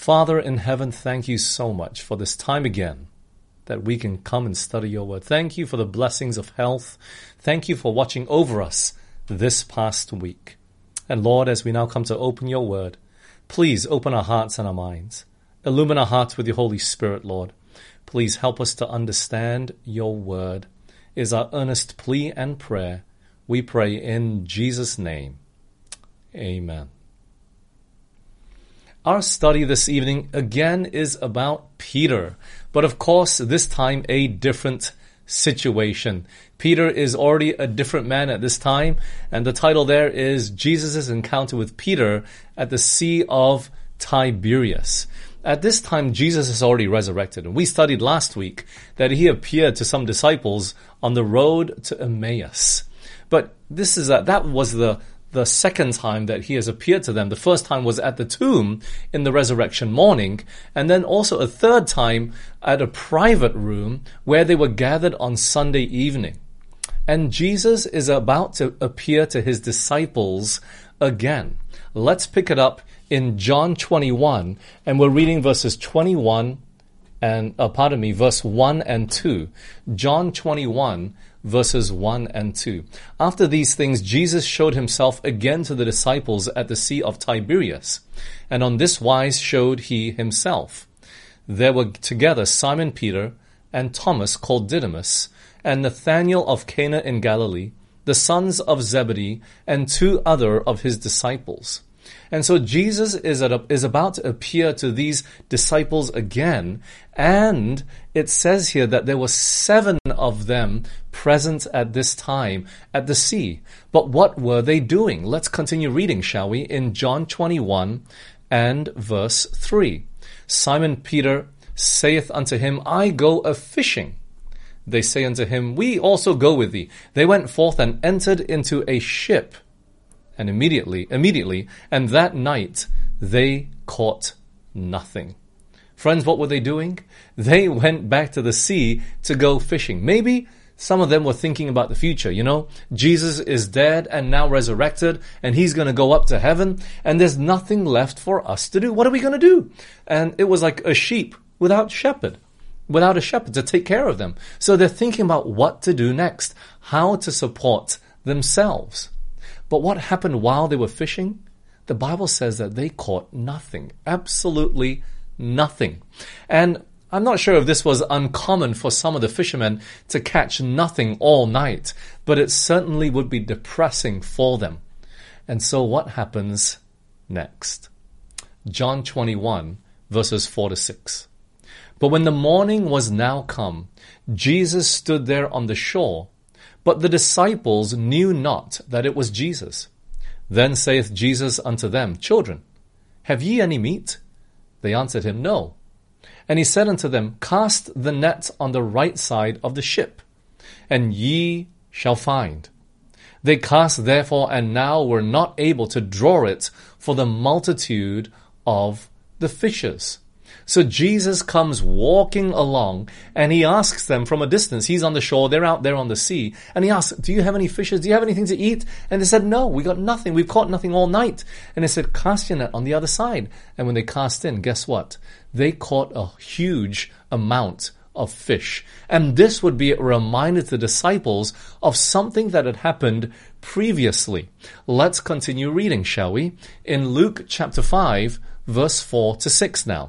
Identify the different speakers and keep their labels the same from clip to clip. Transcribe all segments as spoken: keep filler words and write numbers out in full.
Speaker 1: Father in heaven, thank you so much for this time again that we can come and study your word. Thank you for the blessings of health. Thank you for watching over us this past week. And Lord, as we now come to open your word, please open our hearts and our minds. Illumine our hearts with your Holy Spirit, Lord. Please help us to understand your word is our earnest plea and prayer. We pray in Jesus' name. Amen. Our study this evening again is about Peter, but of course this time a different situation. Peter is already a different man at this time, and the title there is Jesus' encounter with Peter at the Sea of Tiberias. At this time, Jesus is already resurrected, and we studied last week that he appeared to some disciples on the road to Emmaus. But this is a, that was the the second time that he has appeared to them. The first time was at the tomb in the resurrection morning, and then also a third time at a private room where they were gathered on Sunday evening. And Jesus is about to appear to his disciples again. Let's pick it up in John twenty-one, and we're reading verses twenty-one and, uh, pardon me, verse one and two. John twenty-one, verses one and two. After these things, Jesus showed himself again to the disciples at the Sea of Tiberias, and on this wise showed he himself. There were together Simon Peter and Thomas called Didymus, and Nathanael of Cana in Galilee, the sons of Zebedee, and two other of his disciples. And so Jesus is, at a, is about to appear to these disciples again, and it says here that there were seven of them present at this time at the sea. But what were they doing? Let's continue reading, shall we, in John twenty-one and verse three. Simon Peter saith unto him, I go a-fishing. They say unto him, We also go with thee. They went forth and entered into a ship, and immediately, immediately, and that night they caught nothing. Friends, what were they doing? They went back to the sea to go fishing. Maybe some of them were thinking about the future. You know, Jesus is dead and now resurrected, and he's going to go up to heaven, and there's nothing left for us to do. What are we going to do? And it was like a sheep without shepherd, without a shepherd to take care of them. So they're thinking about what to do next, how to support themselves. But what happened while they were fishing? The Bible says that they caught nothing. Absolutely nothing. And I'm not sure if this was uncommon for some of the fishermen to catch nothing all night, but it certainly would be depressing for them. And so what happens next? John twenty-one, verses four to six. But when the morning was now come, Jesus stood there on the shore, but the disciples knew not that it was Jesus. Then saith Jesus unto them, Children, have ye any meat? They answered him, No. And he said unto them, Cast the net on the right side of the ship, and ye shall find. They cast therefore, and now were not able to draw it for the multitude of the fishes. So Jesus comes walking along, and he asks them from a distance. He's on the shore, they're out there on the sea, and he asks, Do you have any fishes? Do you have anything to eat? And they said, No, we got nothing. We've caught nothing all night. And they said, Cast your net on the other side. And when they cast in, guess what? They caught a huge amount of fish. And this would be a reminder to the disciples of something that had happened previously. Let's continue reading, shall we? In Luke chapter five, verse four to six now.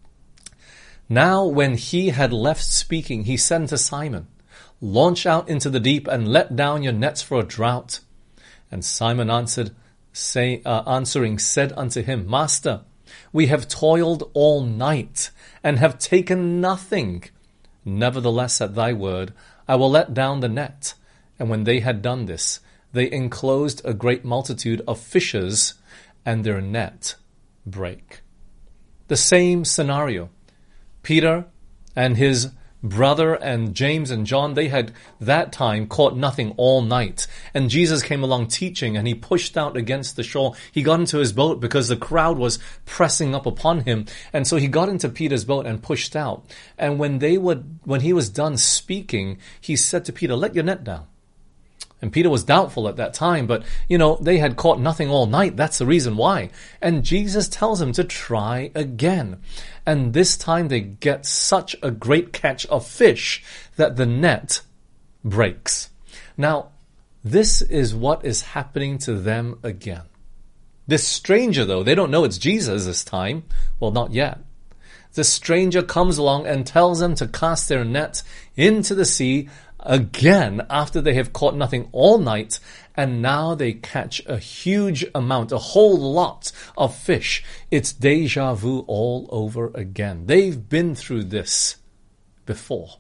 Speaker 1: Now when he had left speaking, he said unto Simon, Launch out into the deep and let down your nets for a draught. And Simon answered, say, uh, answering said unto him, Master, we have toiled all night and have taken nothing. Nevertheless, at thy word, I will let down the net. And when they had done this, they enclosed a great multitude of fishes, and their net brake. The same scenario. Peter and his brother and James and John, they had that time caught nothing all night. And Jesus came along teaching, and he pushed out against the shore. He got into his boat because the crowd was pressing up upon him. And so he got into Peter's boat and pushed out. And when they would, when he was done speaking, he said to Peter, let your net down. And Peter was doubtful at that time, but, you know, they had caught nothing all night. That's the reason why. And Jesus tells him to try again. And this time they get such a great catch of fish that the net breaks. Now, this is what is happening to them again. This stranger, though, they don't know it's Jesus this time. Well, not yet. The stranger comes along and tells them to cast their net into the sea again after they have caught nothing all night, and now they catch a huge amount, a whole lot of fish. It's deja vu all over again. They've been through this before.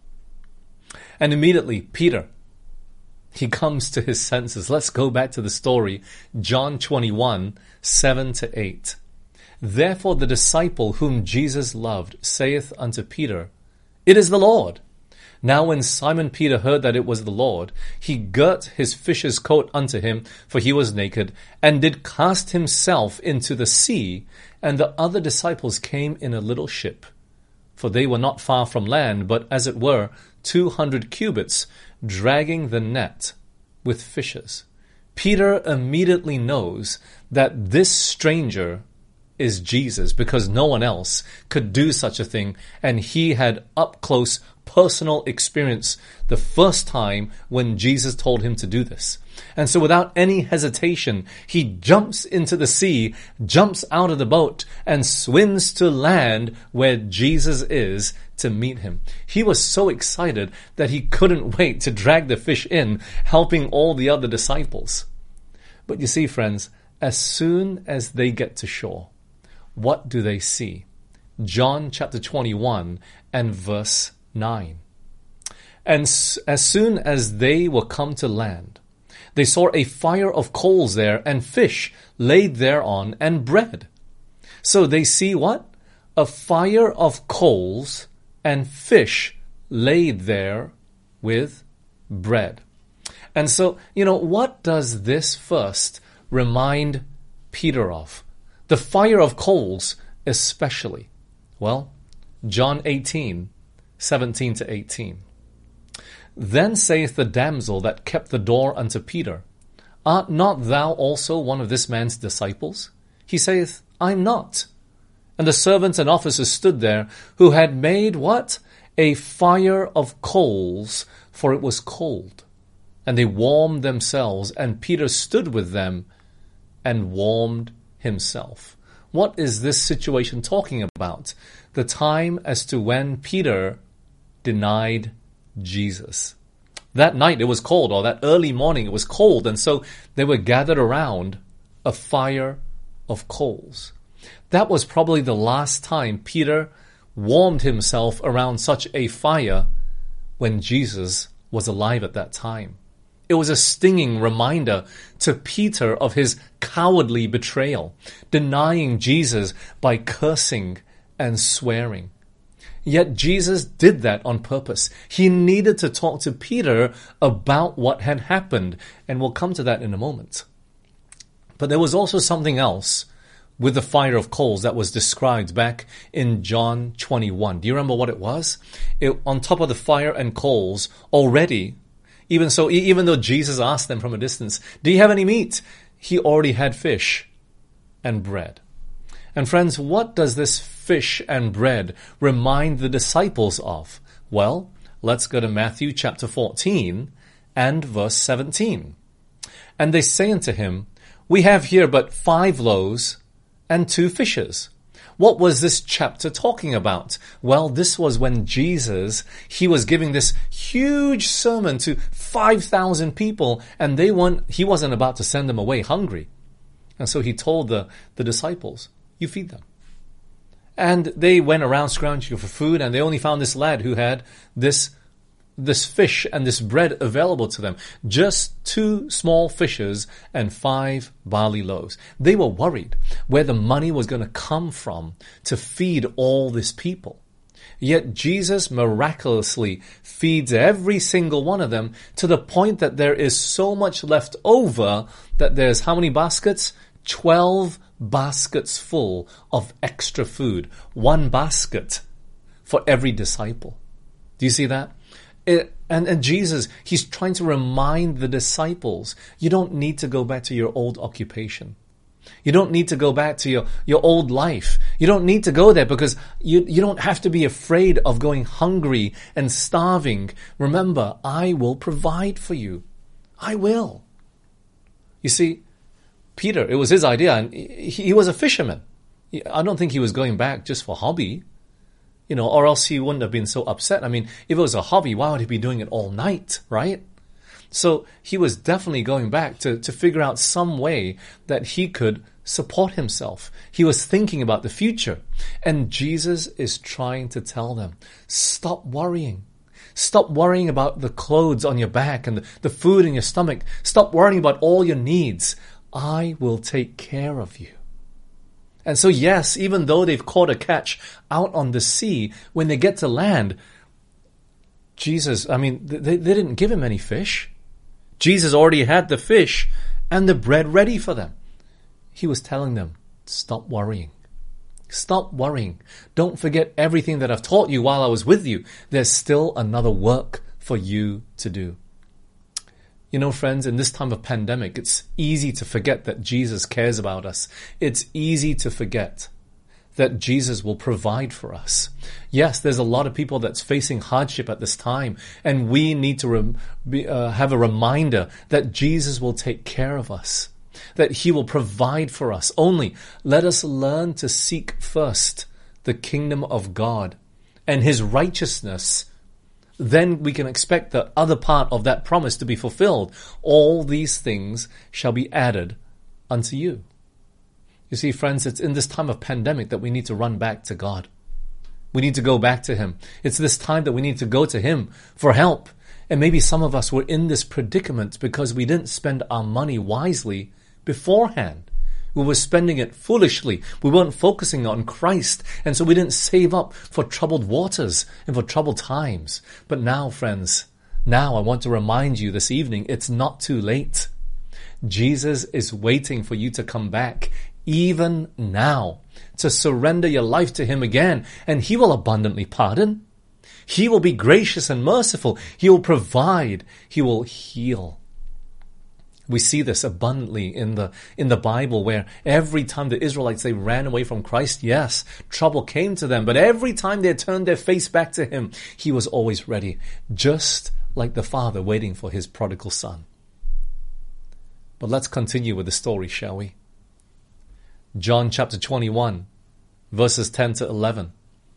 Speaker 1: And immediately, Peter, he comes to his senses. Let's go back to the story, John twenty-one, seven to eight. Therefore the disciple whom Jesus loved saith unto Peter, It is the Lord. Now when Simon Peter heard that it was the Lord, he girt his fisher's coat unto him, for he was naked, and did cast himself into the sea, and the other disciples came in a little ship. For they were not far from land, but as it were two hundred cubits, dragging the net with fishes. Peter immediately knows that this stranger is Jesus, because no one else could do such a thing, and he had up close personal experience the first time when Jesus told him to do this. And so without any hesitation, he jumps into the sea, jumps out of the boat, and swims to land where Jesus is to meet him. He was so excited that he couldn't wait to drag the fish in, helping all the other disciples. But you see, friends, as soon as they get to shore, what do they see? John chapter twenty-one and verse nine. And as soon as they were come to land, they saw a fire of coals there, and fish laid thereon, and bread. So they see what? A fire of coals and fish laid there with bread. And so, you know, what does this first remind Peter of? The fire of coals especially. Well, John eighteen, seventeen to eighteen. Then saith the damsel that kept the door unto Peter, Art not thou also one of this man's disciples? He saith, I'm not. And the servants and officers stood there, who had made what? A fire of coals, for it was cold. And they warmed themselves, and Peter stood with them and warmed himself. What is this situation talking about? The time as to when Peter denied Jesus. That night it was cold, or that early morning it was cold, and so they were gathered around a fire of coals. That was probably the last time Peter warmed himself around such a fire when Jesus was alive at that time. It was a stinging reminder to Peter of his cowardly betrayal, denying Jesus by cursing and swearing. Yet Jesus did that on purpose. He needed to talk to Peter about what had happened, and we'll come to that in a moment. But there was also something else with the fire of coals that was described back in John twenty-one. Do you remember what it was? It, on top of the fire and coals, already, even so, even though Jesus asked them from a distance, do you have any meat? He already had fish and bread. And friends, what does this fish and bread remind the disciples of? Well, let's go to Matthew chapter fourteen and verse seventeen. And they say unto him, We have here but five loaves and two fishes. What was this chapter talking about? Well, this was when Jesus, he was giving this huge sermon to five thousand people, and they weren't, he wasn't about to send them away hungry. And so he told the, the disciples, you feed them. And they went around scrounging for food, and they only found this lad who had this this fish and this bread available to them. Just two small fishes and five barley loaves. They were worried where the money was going to come from to feed all this people. Yet Jesus miraculously feeds every single one of them, to the point that there is so much left over that there's how many baskets? Twelve baskets full of extra food. One basket for every disciple. Do you see that? It, and, and Jesus, he's trying to remind the disciples, you don't need to go back to your old occupation. You don't need to go back to your, your old life. You don't need to go there because you, you don't have to be afraid of going hungry and starving. Remember, I will provide for you. I will. You see, Peter, it was his idea, and he, he was a fisherman. I don't think he was going back just for hobby, you know, or else he wouldn't have been so upset. I mean, if it was a hobby, why would he be doing it all night, right? So he was definitely going back to, to figure out some way that he could support himself. He was thinking about the future. And Jesus is trying to tell them, stop worrying. Stop worrying about the clothes on your back and the, the food in your stomach. Stop worrying about all your needs. I will take care of you. And so yes, even though they've caught a catch out on the sea, when they get to land, Jesus, I mean, they, they didn't give him any fish. Jesus already had the fish and the bread ready for them. He was telling them, stop worrying. Stop worrying. Don't forget everything that I've taught you while I was with you. There's still another work for you to do. You know, friends, in this time of pandemic, it's easy to forget that Jesus cares about us. It's easy to forget that Jesus will provide for us. Yes, there's a lot of people that's facing hardship at this time, and we need to rem- be, uh, have a reminder that Jesus will take care of us, that he will provide for us. Only let us learn to seek first the kingdom of God and his righteousness. Then we can expect the other part of that promise to be fulfilled. All these things shall be added unto you. You see, friends, it's in this time of pandemic that we need to run back to God. We need to go back to him. It's this time that we need to go to him for help. And maybe some of us were in this predicament because we didn't spend our money wisely beforehand. We were spending it foolishly. We weren't focusing on Christ. And so we didn't save up for troubled waters and for troubled times. But now, friends, now I want to remind you this evening, it's not too late. Jesus is waiting for you to come back even now, to surrender your life to him again, and he will abundantly pardon. He will be gracious and merciful. He will provide. He will heal. We see this abundantly in the in the Bible, where every time the Israelites, they ran away from Christ, yes, trouble came to them, but every time they turned their face back to him, he was always ready, just like the father waiting for his prodigal son. But let's continue with the story, shall we? John chapter twenty-one, verses ten to eleven.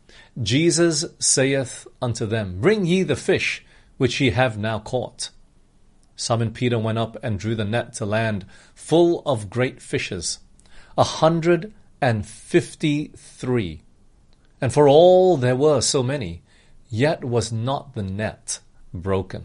Speaker 1: Jesus saith unto them, Bring ye the fish which ye have now caught. Simon Peter went up and drew the net to land, full of great fishes, a hundred and fifty-three. And for all there were so many, yet was not the net broken.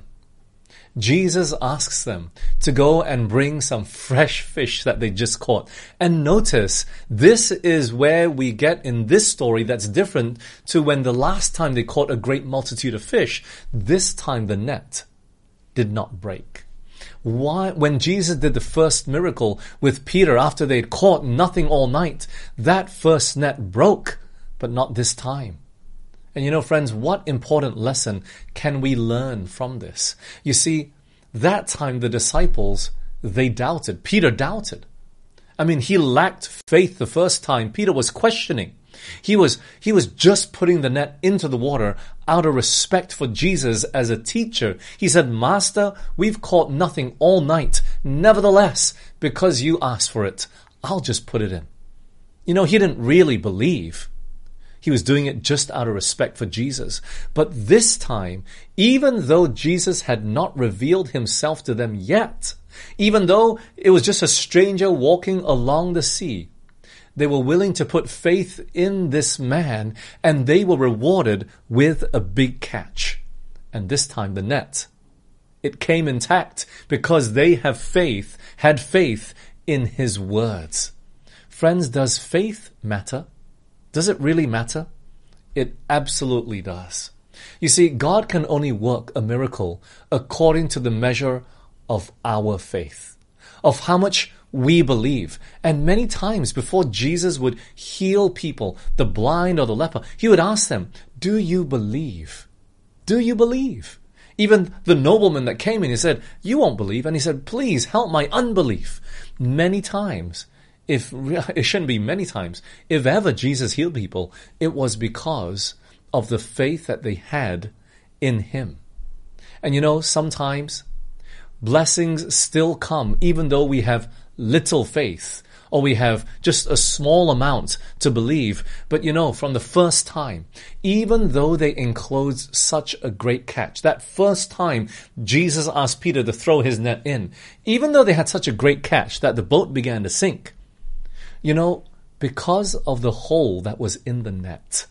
Speaker 1: Jesus asks them to go and bring some fresh fish that they just caught. And notice, this is where we get in this story that's different to when the last time they caught a great multitude of fish. This time the net did not break. Why? When Jesus did the first miracle with Peter after they'd caught nothing all night, that first net broke, but not this time. And you know, friends, what important lesson can we learn from this? You see, that time the disciples, they doubted. Peter doubted. I mean, he lacked faith the first time. Peter was questioning. He was, he was just putting the net into the water out of respect for Jesus as a teacher. He said, Master, we've caught nothing all night. Nevertheless, because you asked for it, I'll just put it in. You know, he didn't really believe. He was doing it just out of respect for Jesus. But this time, even though Jesus had not revealed himself to them yet, even though it was just a stranger walking along the sea, they were willing to put faith in this man, and they were rewarded with a big catch. And this time the net, it came intact because they have faith, had faith in his words. Friends, does faith matter? Does it really matter? It absolutely does. You see, God can only work a miracle according to the measure of our faith, of how much we believe. And many times before Jesus would heal people, the blind or the leper, he would ask them, do you believe? Do you believe? Even the nobleman that came in, he said, you won't believe. And he said, please help my unbelief. Many times, if it shouldn't be many times, if ever Jesus healed people, it was because of the faith that they had in him. And you know, sometimes blessings still come even though we have little faith, or we have just a small amount to believe. But you know, from the first time, even though they enclosed such a great catch, that first time Jesus asked Peter to throw his net in, even though they had such a great catch that the boat began to sink, you know, because of the hole that was in the net,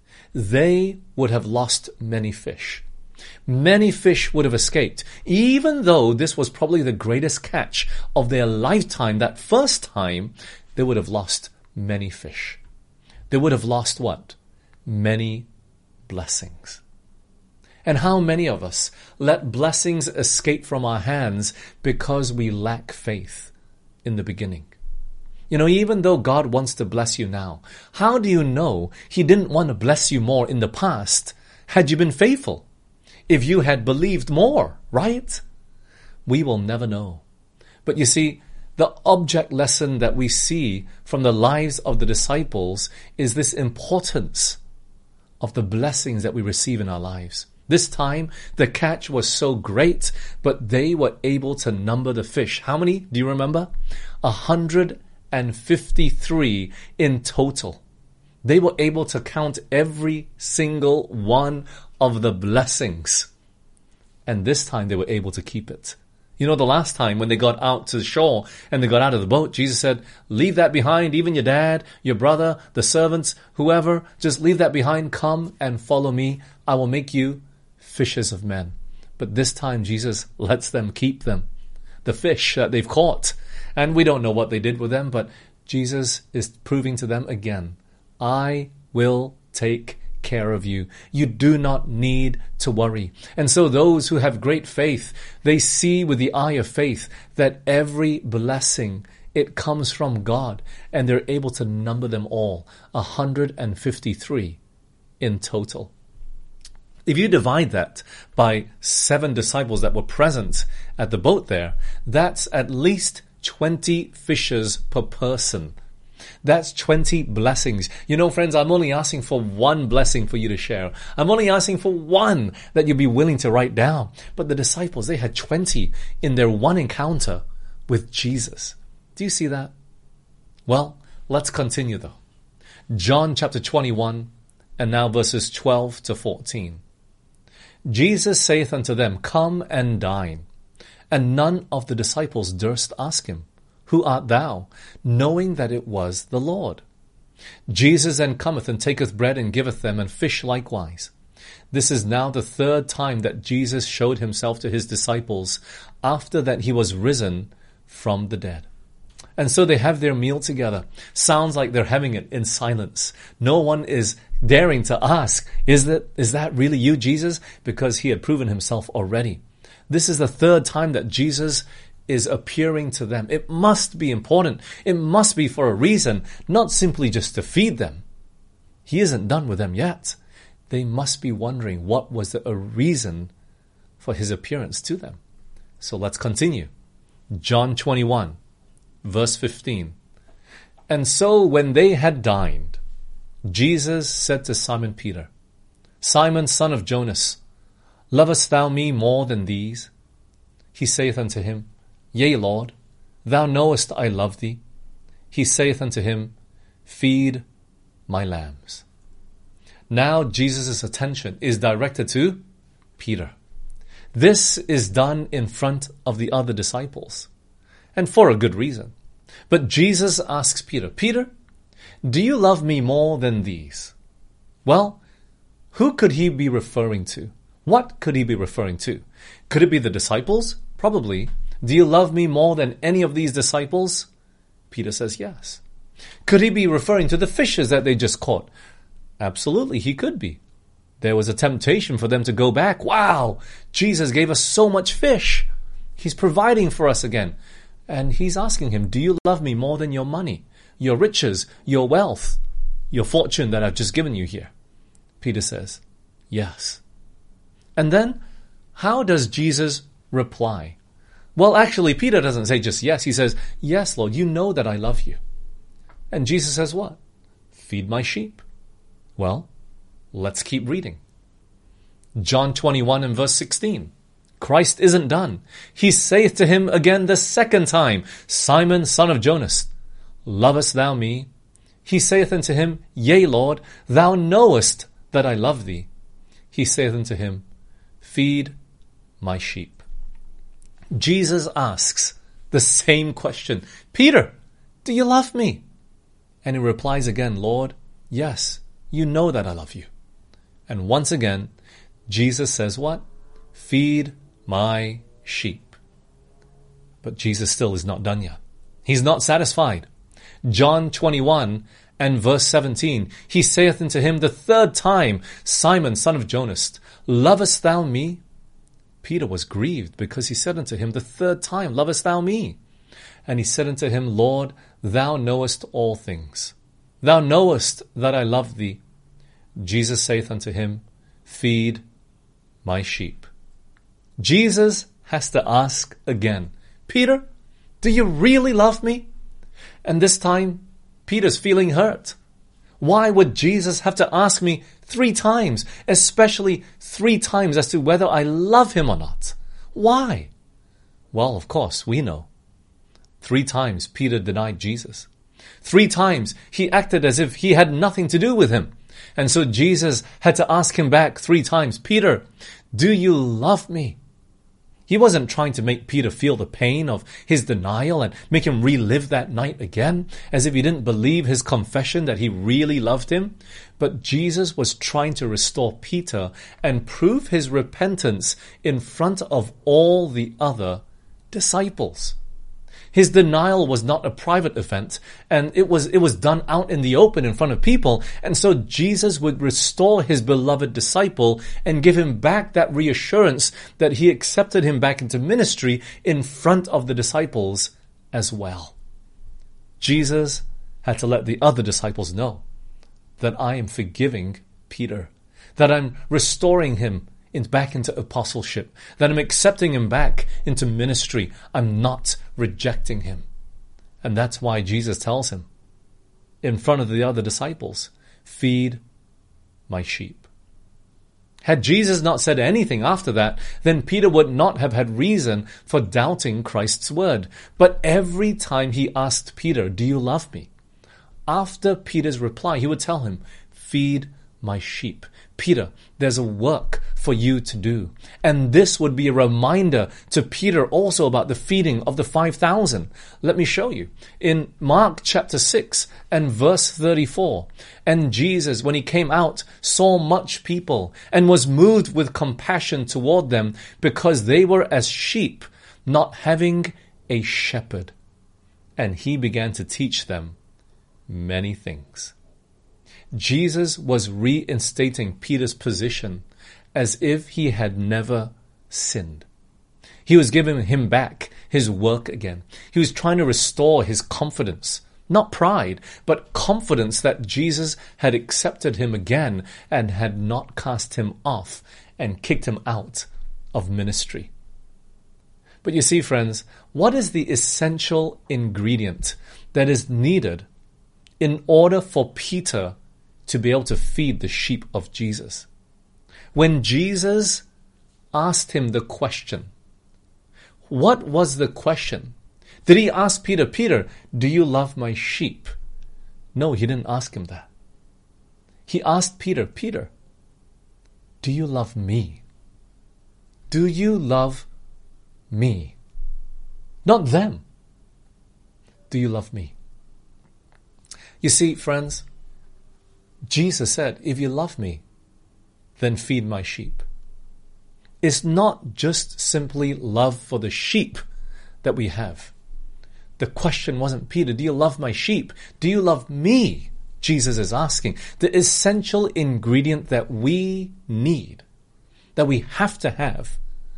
Speaker 1: they would have lost many fish. Many fish would have escaped, even though this was probably the greatest catch of their lifetime. That first time, they would have lost many fish. They would have lost what? Many blessings. And how many of us let blessings escape from our hands because we lack faith in the beginning? You know, even though God wants to bless you now, how do you know he didn't want to bless you more in the past had you been faithful? If you had believed more, right? We will never know. But you see, the object lesson that we see from the lives of the disciples is this importance of the blessings that we receive in our lives. This time, the catch was so great, but they were able to number the fish. How many? Do you remember? A hundred and fifty-three in total. They were able to count every single one of the blessings. And this time they were able to keep it. You know, the last time when they got out to the shore and they got out of the boat, Jesus said, leave that behind, even your dad, your brother, the servants, whoever, just leave that behind, come and follow me. I will make you fishers of men. But this time Jesus lets them keep them, the fish that they've caught. And we don't know what they did with them, but Jesus is proving to them again, I will take care of you. You do not need to worry. And so those who have great faith, they see with the eye of faith that every blessing, it comes from God, and they're able to number them all, one hundred fifty-three in total. If you divide that by seven disciples that were present at the boat there, that's at least twenty fishes per person. That's twenty blessings. You know, friends, I'm only asking for one blessing for you to share. I'm only asking for one that you'll be willing to write down. But the disciples, they had twenty in their one encounter with Jesus. Do you see that? Well, let's continue though. John chapter twenty-one, and now verses twelve to fourteen. Jesus saith unto them, come and dine. And none of the disciples durst ask him, who art thou? Knowing that it was the Lord. Jesus then cometh and taketh bread and giveth them, and fish likewise. This is now the third time that Jesus showed himself to his disciples after that he was risen from the dead. And so they have their meal together. Sounds like they're having it in silence. No one is daring to ask, is that, is that really you, Jesus? Because he had proven himself already. This is the third time that Jesus is appearing to them. It must be important. It must be for a reason, not simply just to feed them. He isn't done with them yet. They must be wondering what was the a reason for his appearance to them. So let's continue. John twenty-one, verse fifteen. And so when they had dined, Jesus said to Simon Peter, Simon, son of Jonas, lovest thou me more than these? He saith unto him, Yea, Lord, thou knowest I love thee. He saith unto him, feed my lambs. Now Jesus' attention is directed to Peter. This is done in front of the other disciples, and for a good reason. But Jesus asks Peter, Peter, do you love me more than these? Well, who could he be referring to? What could he be referring to? Could it be the disciples? Probably. Do you love me more than any of these disciples? Peter says yes. Could he be referring to the fishes that they just caught? Absolutely, he could be. There was a temptation for them to go back. Wow, Jesus gave us so much fish. He's providing for us again. And he's asking him, do you love me more than your money, your riches, your wealth, your fortune that I've just given you here? Peter says, yes. And then, how does Jesus reply? Well, actually, Peter doesn't say just yes. He says, yes, Lord, you know that I love you. And Jesus says what? Feed my sheep. Well, let's keep reading. John twenty-one and verse sixteen. Christ isn't done. He saith to him again the second time, Simon, son of Jonas, lovest thou me? He saith unto him, Yea, Lord, thou knowest that I love thee. He saith unto him, Feed my sheep. Jesus asks the same question. Peter, do you love me? And he replies again, Lord, yes, you know that I love you. And once again, Jesus says what? Feed my sheep. But Jesus still is not done yet. He's not satisfied. John twenty-one and verse seventeen, he saith unto him the third time, Simon, son of Jonas, lovest thou me? Peter was grieved because he said unto him the third time, lovest thou me? And he said unto him, Lord, thou knowest all things. Thou knowest that I love thee. Jesus saith unto him, Feed my sheep. Jesus has to ask again, Peter, do you really love me? And this time, Peter's feeling hurt. Why would Jesus have to ask me three times, especially three times as to whether I love him or not? Why? Well, of course, we know. Three times Peter denied Jesus. Three times he acted as if he had nothing to do with him. And so Jesus had to ask him back three times, Peter, do you love me? He wasn't trying to make Peter feel the pain of his denial and make him relive that night again, as if he didn't believe his confession that he really loved him. But Jesus was trying to restore Peter and prove his repentance in front of all the other disciples. His denial was not a private event, and it was it was done out in the open in front of people. And so Jesus would restore his beloved disciple and give him back that reassurance that he accepted him back into ministry in front of the disciples as well. Jesus had to let the other disciples know that I am forgiving Peter, that I'm restoring him In, back into apostleship, that I'm accepting him back into ministry. I'm not rejecting him. And that's why Jesus tells him, in front of the other disciples, feed my sheep. Had Jesus not said anything after that, then Peter would not have had reason for doubting Christ's word. But every time he asked Peter, do you love me? After Peter's reply, he would tell him, feed my sheep. Peter, there's a work for you to do. And this would be a reminder to Peter also about the feeding of the five thousand. Let me show you. In Mark chapter six and verse thirty-four, and Jesus, when he came out, saw much people and was moved with compassion toward them because they were as sheep, not having a shepherd. And he began to teach them many things. Jesus was reinstating Peter's position as if he had never sinned. He was giving him back his work again. He was trying to restore his confidence, not pride, but confidence that Jesus had accepted him again and had not cast him off and kicked him out of ministry. But you see, friends, what is the essential ingredient that is needed in order for Peter to be able to feed the sheep of Jesus? When Jesus asked him the question, what was the question? Did he ask Peter, Peter, do you love my sheep? No, he didn't ask him that. He asked Peter, Peter, do you love me? Do you love me? Not them. Do you love me? You see, friends, Jesus said, if you love me, then feed my sheep. It's not just simply love for the sheep that we have. The question wasn't, Peter, do you love my sheep? Do you love me? Jesus is asking. The essential ingredient that we need, that we have to have,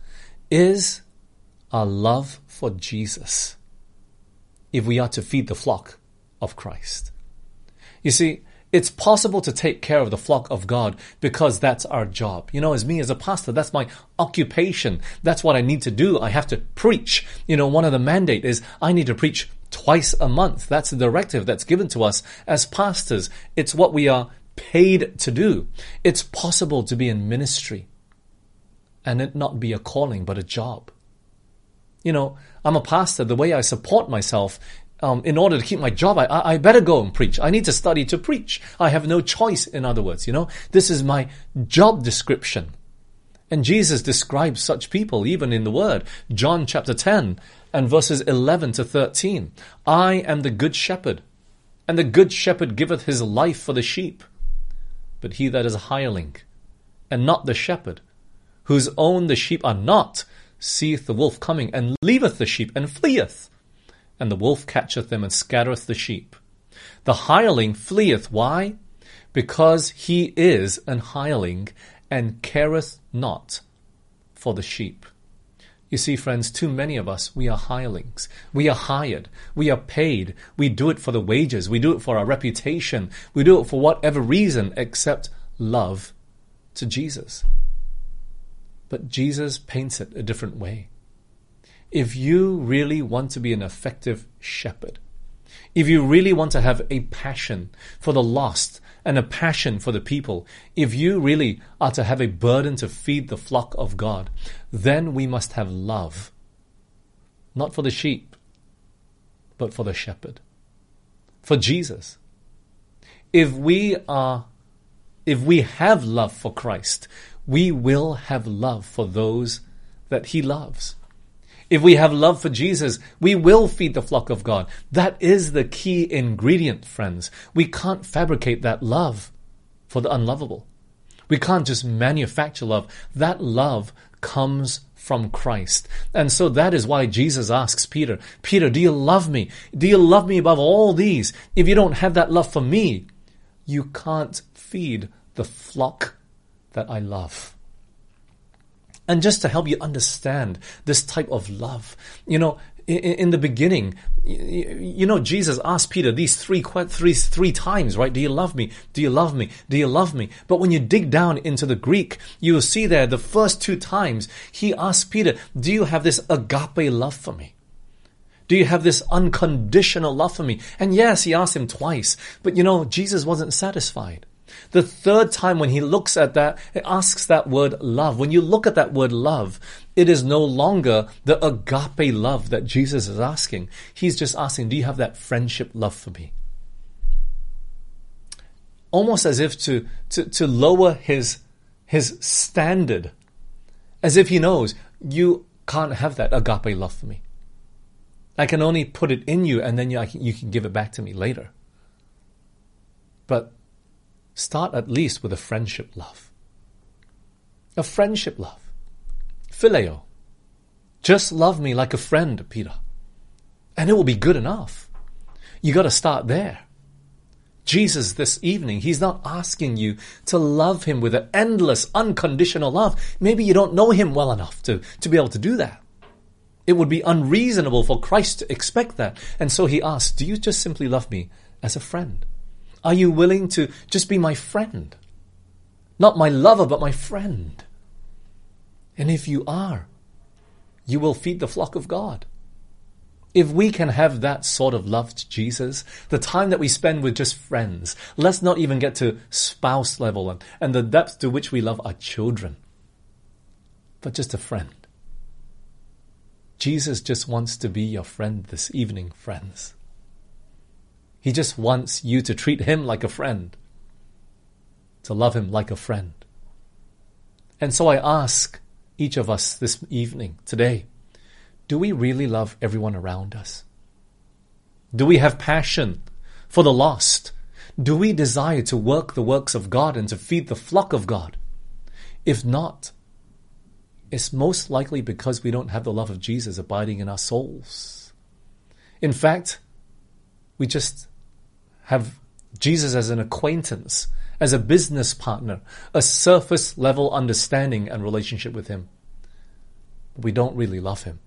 Speaker 1: is our love for Jesus if we are to feed the flock of Christ. You see, It's possible to take care of the flock of God because that's our job. You know, as me as a pastor, that's my occupation. That's what I need to do. I have to preach. You know, one of the mandate is I need to preach twice a month. That's the directive that's given to us as pastors. It's what we are paid to do. It's possible to be in ministry and it not be a calling but a job. You know, I'm a pastor. The way I support myself, um, in order to keep my job, I, I better go and preach. I need to study to preach. I have no choice, in other words. You know, this is my job description. And Jesus describes such people even in the Word. John chapter ten and verses eleven to thirteen. I am the good shepherd, and the good shepherd giveth his life for the sheep. But he that is a hireling, and not the shepherd, whose own the sheep are not, seeth the wolf coming, and leaveth the sheep, and fleeth. And the wolf catcheth them, and scattereth the sheep. The hireling fleeth. Why? Because he is an hireling, and careth not for the sheep. You see, friends, too many of us, we are hirelings. We are hired. We are paid. We do it for the wages. We do it for our reputation. We do it for whatever reason except love to Jesus. But Jesus paints it a different way. If you really want to be an effective shepherd, if you really want to have a passion for the lost and a passion for the people, if you really are to have a burden to feed the flock of God, then we must have love. Not for the sheep, but for the shepherd. For Jesus. If we are, if we have love for Christ, we will have love for those that he loves. If we have love for Jesus, we will feed the flock of God. That is the key ingredient, friends. We can't fabricate that love for the unlovable. We can't just manufacture love. That love comes from Christ. And so that is why Jesus asks Peter, Peter, do you love me? Do you love me above all these? If you don't have that love for me, you can't feed the flock that I love. And just to help you understand this type of love, you know, in, in the beginning, you, you know, Jesus asked Peter these three, three, three times, right? Do you love me? Do you love me? Do you love me? But when you dig down into the Greek, you will see there the first two times he asked Peter, do you have this agape love for me? Do you have this unconditional love for me? And yes, he asked him twice, but you know, Jesus wasn't satisfied. The third time when he looks at that, it asks that word love. When you look at that word love, it is no longer the agape love that Jesus is asking. He's just asking, do you have that friendship love for me? Almost as if to, to, to lower his, his standard. As if he knows, you can't have that agape love for me. I can only put it in you and then you, I can, you can give it back to me later. But start at least with a friendship love. A friendship love. Phileo. Just love me like a friend, Peter. And it will be good enough. You got to start there. Jesus this evening, he's not asking you to love him with an endless, unconditional love. Maybe you don't know him well enough to, to be able to do that. It would be unreasonable for Christ to expect that. And so he asks, do you just simply love me as a friend? Are you willing to just be my friend? Not my lover, but my friend. And if you are, you will feed the flock of God. If we can have that sort of love to Jesus, the time that we spend with just friends, let's not even get to spouse level and, and the depth to which we love our children, but just a friend. Jesus just wants to be your friend this evening, friends. He just wants you to treat him like a friend, to love him like a friend. And so I ask each of us this evening, today, do we really love everyone around us? Do we have passion for the lost? Do we desire to work the works of God and to feed the flock of God? If not, it's most likely because we don't have the love of Jesus abiding in our souls. In fact, we just have Jesus as an acquaintance, as a business partner, a surface level understanding and relationship with him. But we don't really love him.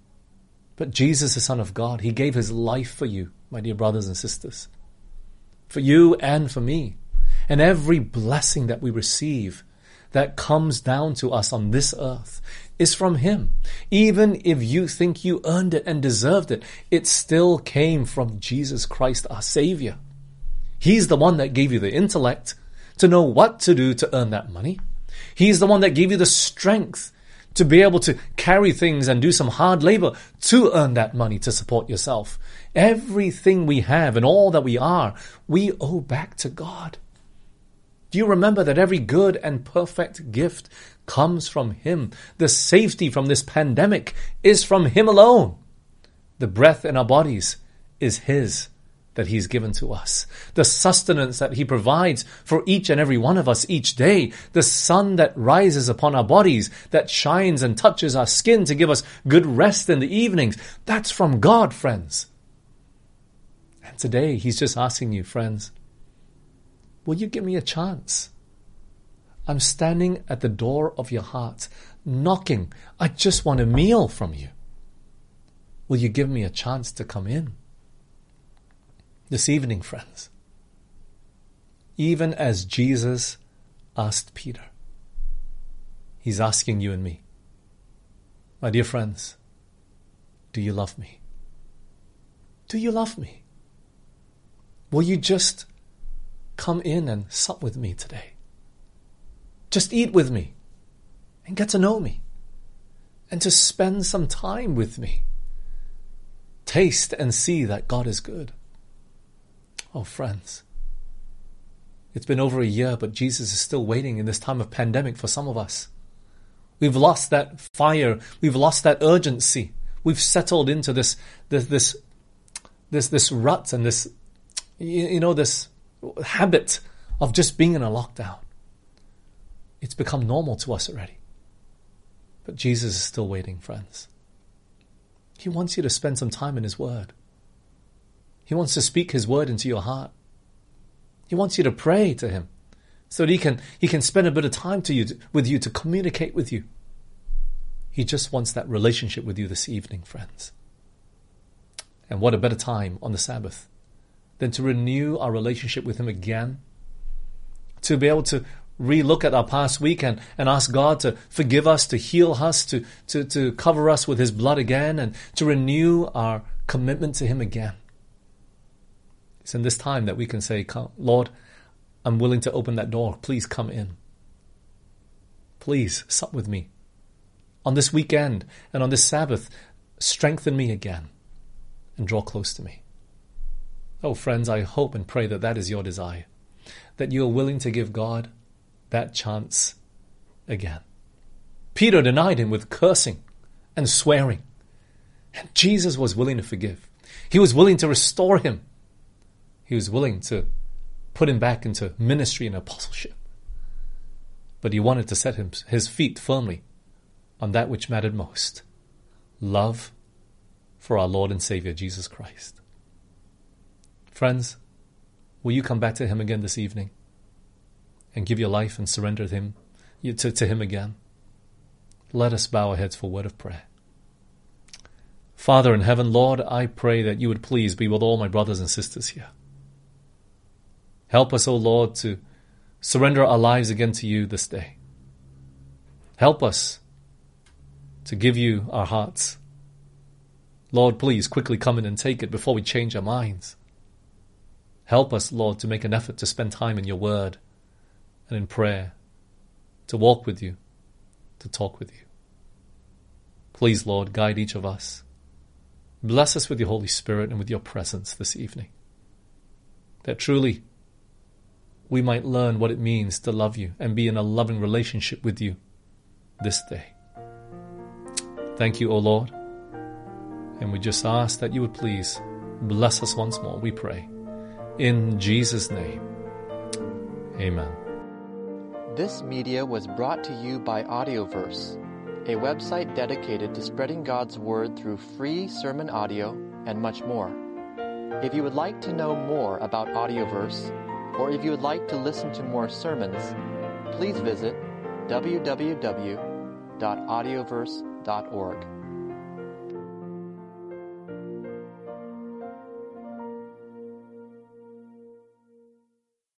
Speaker 1: But Jesus, the Son of God, he gave his life for you, my dear brothers and sisters. for you and for me. And every blessing that we receive that comes down to us on this earth is from Him. Even if you think you earned it and deserved it, it still came from Jesus Christ, our Savior. He's the one that gave you the intellect to know what to do to earn that money. He's the one that gave you the strength to be able to carry things and do some hard labor to earn that money to support yourself. Everything we have and all that we are, we owe back to God. Do you remember that every good and perfect gift comes from Him? The safety from this pandemic is from Him alone. The breath in our bodies is His, that He's given to us. The sustenance that He provides for each and every one of us each day. The sun that rises upon our bodies, that shines and touches our skin to give us good rest in the evenings. That's from God, friends. And today He's just asking you, friends, will you give me a chance? I'm standing at the door of your heart, knocking. I just want a meal from you. Will you give me a chance to come in? This evening, friends, even as Jesus asked Peter, He's asking you and me, my dear friends, do you love me? Do you love me? Will you just come in and sup with me today? Just eat with me and get to know me and to spend some time with me. Taste and see that God is good. Oh, friends, it's been over a year, but Jesus is still waiting in this time of pandemic for some of us. We've lost that fire. We've lost that urgency. We've settled into this, this, this, this, this rut and this, you, you know, this habit of just being in a lockdown. It's become normal to us already. But Jesus is still waiting, friends. He wants you to spend some time in His Word. He wants to speak His Word into your heart. He wants you to pray to Him so that He can, he can spend a bit of time to you, to, with you to communicate with you. He just wants that relationship with you this evening, friends. And what a better time on the Sabbath than to renew our relationship with Him again, to be able to re-look at our past week and, and ask God to forgive us, to heal us, to, to, to cover us with His blood again, and to renew our commitment to Him again. It's in this time that we can say, Lord, I'm willing to open that door. Please come in. Please sup with me. On this weekend and on this Sabbath, strengthen me again and draw close to me. Oh, friends, I hope and pray that that is your desire, that you are willing to give God that chance again. Peter denied Him with cursing and swearing, and Jesus was willing to forgive. He was willing to restore him. He was willing to put him back into ministry and apostleship. But he wanted to set him, his feet firmly on that which mattered most: love for our Lord and Savior, Jesus Christ. Friends, will you come back to Him again this evening and give your life and surrender to Him, to, to Him again? Let us bow our heads for a word of prayer. Father in heaven, Lord, I pray that you would please be with all my brothers and sisters here. Help us, O Lord, to surrender our lives again to you this day. Help us to give you our hearts. Lord, please quickly come in and take it before we change our minds. Help us, Lord, to make an effort to spend time in your word and in prayer, to walk with you, to talk with you. Please, Lord, guide each of us. Bless us with your Holy Spirit and with your presence this evening, that truly we might learn what it means to love you and be in a loving relationship with you this day. Thank you, O Lord. And we just ask that you would please bless us once more, we pray. In Jesus' name, amen.
Speaker 2: This media was brought to you by Audioverse, a website dedicated to spreading God's Word through free sermon audio and much more. If you would like to know more about Audioverse, or if you would like to listen to more sermons, please visit w w w dot audioverse dot org.